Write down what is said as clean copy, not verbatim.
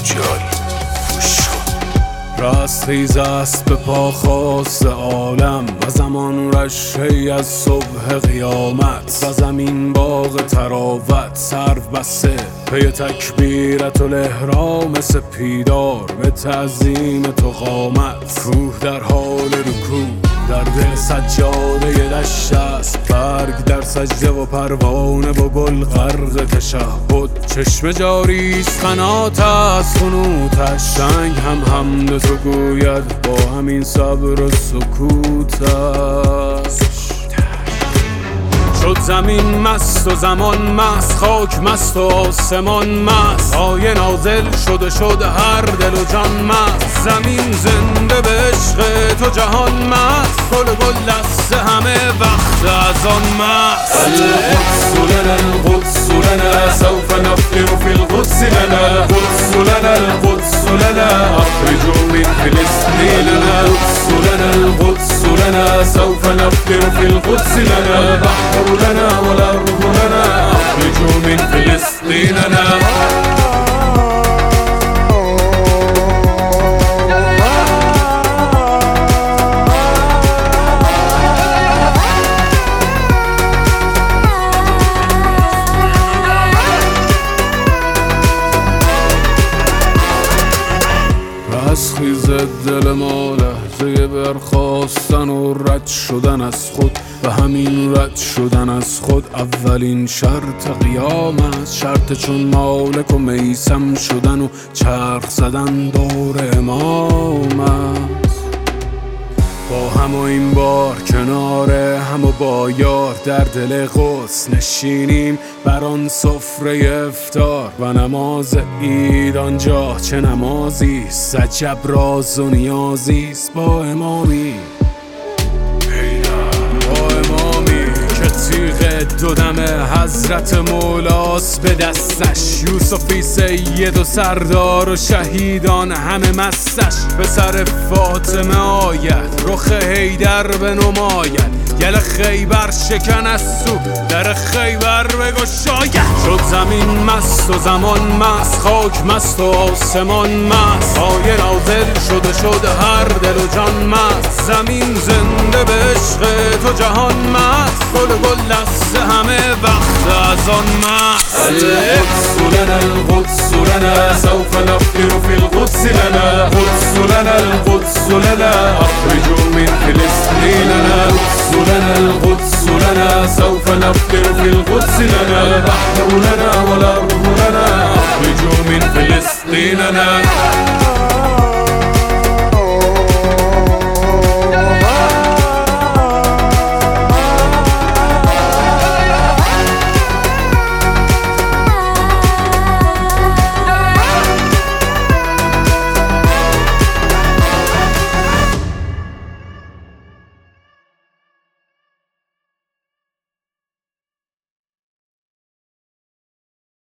رستخیز است به پا خواست عالم و زمان رشحی از صبح قیامت و زمین باغ تراوت سرو بسته پی تکبیرت الاحرام سپیدار به تعظیم تو قامت کوه در حال رکوع در دل سجاده دشت است برگ در سجده و پروانه و گل غرق تشهد چشم جاری است قنات از خنوتش سنگ هم حمد تو گوید با همین صبر و سکوتش شد زمین مست و زمان مست خاک مست و آسمان مست آیه نازل شد هر دل و جان مست زمین زنده به عشق تو جهان مست گل دست همه وقت از آن مست القدس لنا القدس لنا سوف نفطر في القدس لنا القدس لنا القدس لنا أخرجوا من فلسطين القدس لنا القدس لنا سوف نفطر في القدس لنا البحر لنا والأرض لنا أخرجوا من فلسطيننا رستخیز دل ما لحظه برخاستن و رد شدن از خود و همین رد شدن از خود اولین شرط قیام است شرط چون مالک و میسم شدن و چرخ زدن دور امام است با هم و این بار کنار هم و با یار در دل قدس نشینیم بر آن سفره افطار و نماز عید آنجا چه نمازی است عجب راز و نیازی است با امامی که تیغ دو دم حضرت مولاست به دستش یوسفی سید و سردار و شهیدان همه مستش به سر فاطمه آید رخ حیدر به نماید گل خیبر شکن از سو در خیبر بگشاید شد زمین مست و زمان مست خاک مست و آسمان مست آیه نازل شد هر دل و جان مست زمین زنده به عشق تو جهان مست گل دست همه وقت از آن مست القدس لنا القدس لنا سوف نفطر في القدس لنا القدس لنا القدس لنا أخرجوا من فلسطيننا القدس لنا القدس لنا سوف نفطر في القدس لنا البحر لنا والأرض لنا أخرجوا من فلسطيننا